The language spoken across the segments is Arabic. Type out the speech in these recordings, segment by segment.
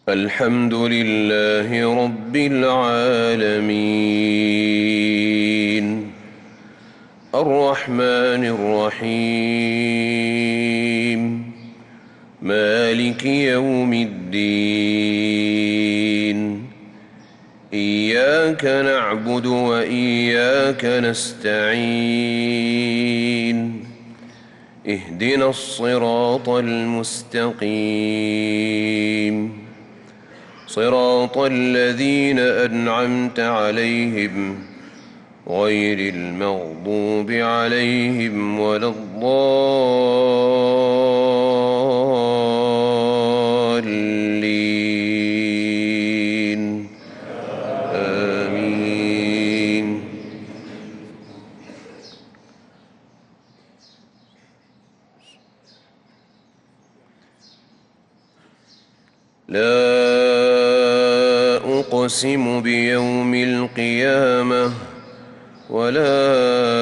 الحمد لله رب العالمين الرحمن الرحيم مالك يوم الدين إياك نعبد وإياك نستعين اهدنا الصراط المستقيم صراط الذين أنعمت عليهم غير المغضوب عليهم ولا الضالين آمين. لا أقسم بيوم القيامة ولا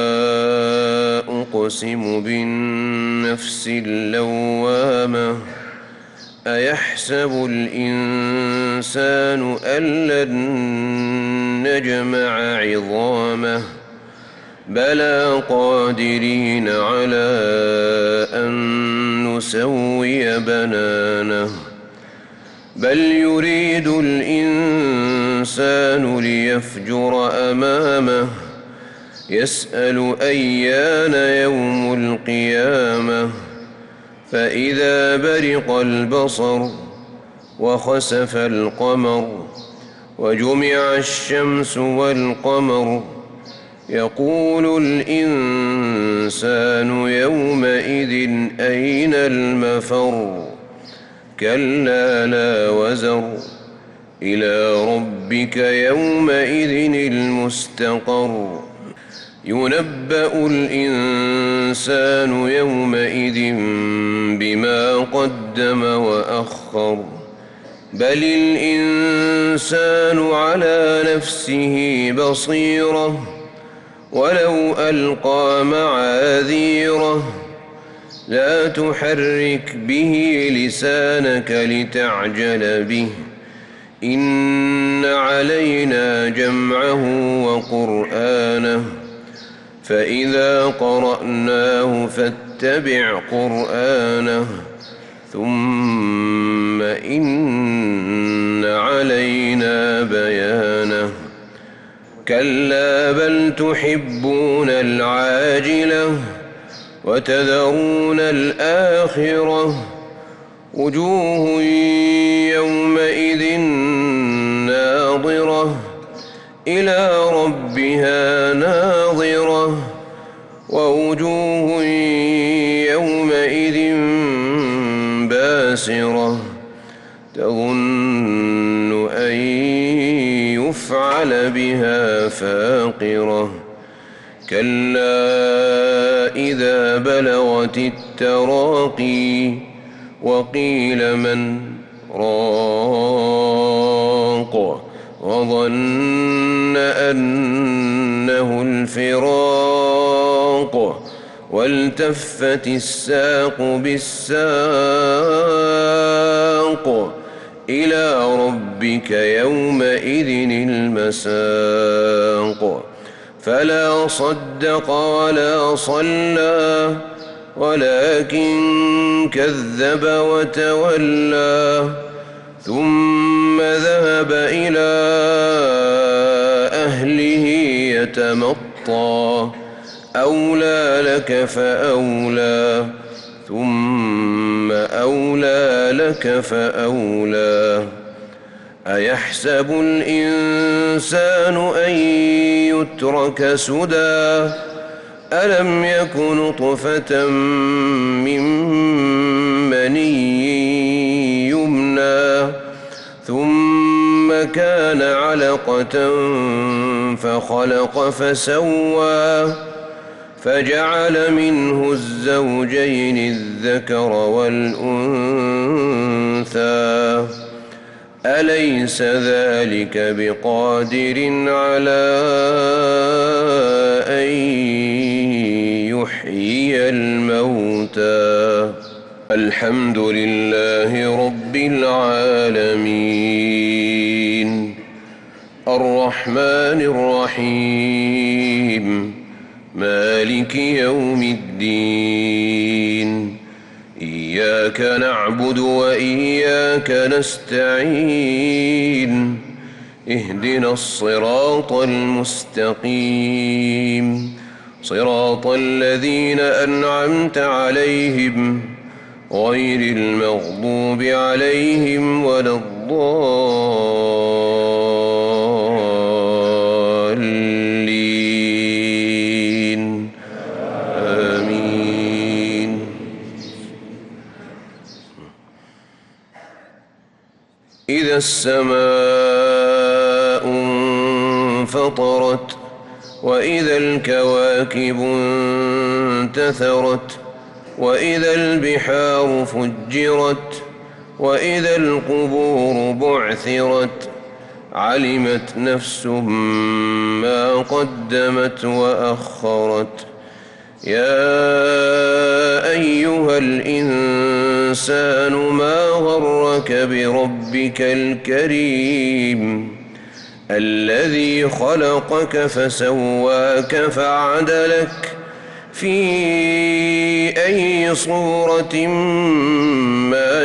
أقسم بالنفس اللوامة أيحسب الإنسان أن لن نجمع عظامه بلى قادرين على أن نسوي بنانه بل يريد الإنسان ليفجر أمامه يسأل أيان يوم القيامة فإذا برق البصر وخسف القمر وجمع الشمس والقمر يقول الإنسان يومئذ أين المفر كلا لا وزر إلى ربك يومئذ المستقر ينبأ الإنسان يومئذ بما قدم وأخر بل الإنسان على نفسه بصيرة ولو ألقى معاذيره لا تحرك به لسانك لتعجل به إن علينا جمعه وقرآنه فإذا قرأناه فاتبع قرآنه ثم إن علينا بيانه كلا بل تحبون العاجلة وتذرون الآخرة وجوه يومئذ ناظرة إلى ربها ناظرة ووجوه يومئذ باسرة تظن أن يفعل بها فاقرة كلا إذا بلغت التراقي وقيل من راق وظن أنه الفراق والتفت الساق بالساق إلى ربك يومئذ المساق فلا صدق ولا صلى ولكن كذب وتولى ثم ذهب إلى أهله يتمطى أولى لك فأولى ثم أولى لك فأولى أيحسب الإنسان أن يترك سدى ألم يك نطفة من مني يمنى ثم كان علقة فخلق فسوى فجعل منه الزوجين الذكر والأنثى أليس ذلك بقادر على أن يحيي الموتى الحمد لله رب العالمين. الرحمن الرحيم مالك يوم الدين إياك نعبد وإياك نستعين اهدنا الصراط المستقيم صراط الذين أنعمت عليهم غير المغضوب عليهم ولا الضالين آمين. إذا السماء انفطرت وإذا الكواكب انتثرت وإذا البحار فجرت وإذا القبور بعثرت علمت نفس ما قدمت وأخرت. يا أيها الإنسان ما غرك بربك الكريم الذي خلقك فسواك فعدلك في أي صورة ما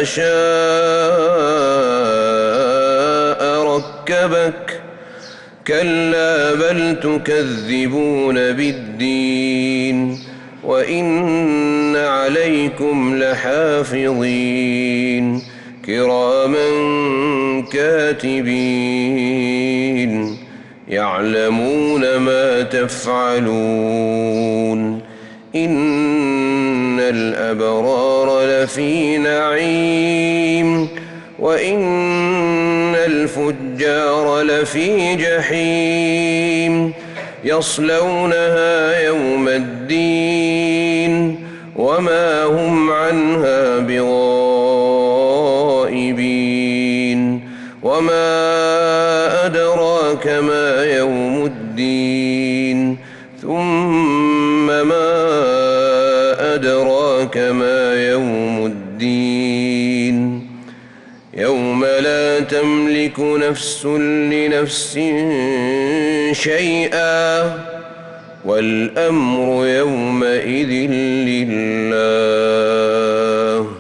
شاء ركبك كلا بل تكذبون بالدين وإن عليكم لحافظين كراما كاتبين يعلمون ما تفعلون. إن الأبرار لفي نعيم وإن الفجار لفي جحيم يصلونها يوم الدين وما هم عنها بغائبين. وما أدراك ما يوم الدين ثم ما أدراك ما يوم الدين يوم لا تملك نفس لنفس شيئا والأمر يومئذ لله.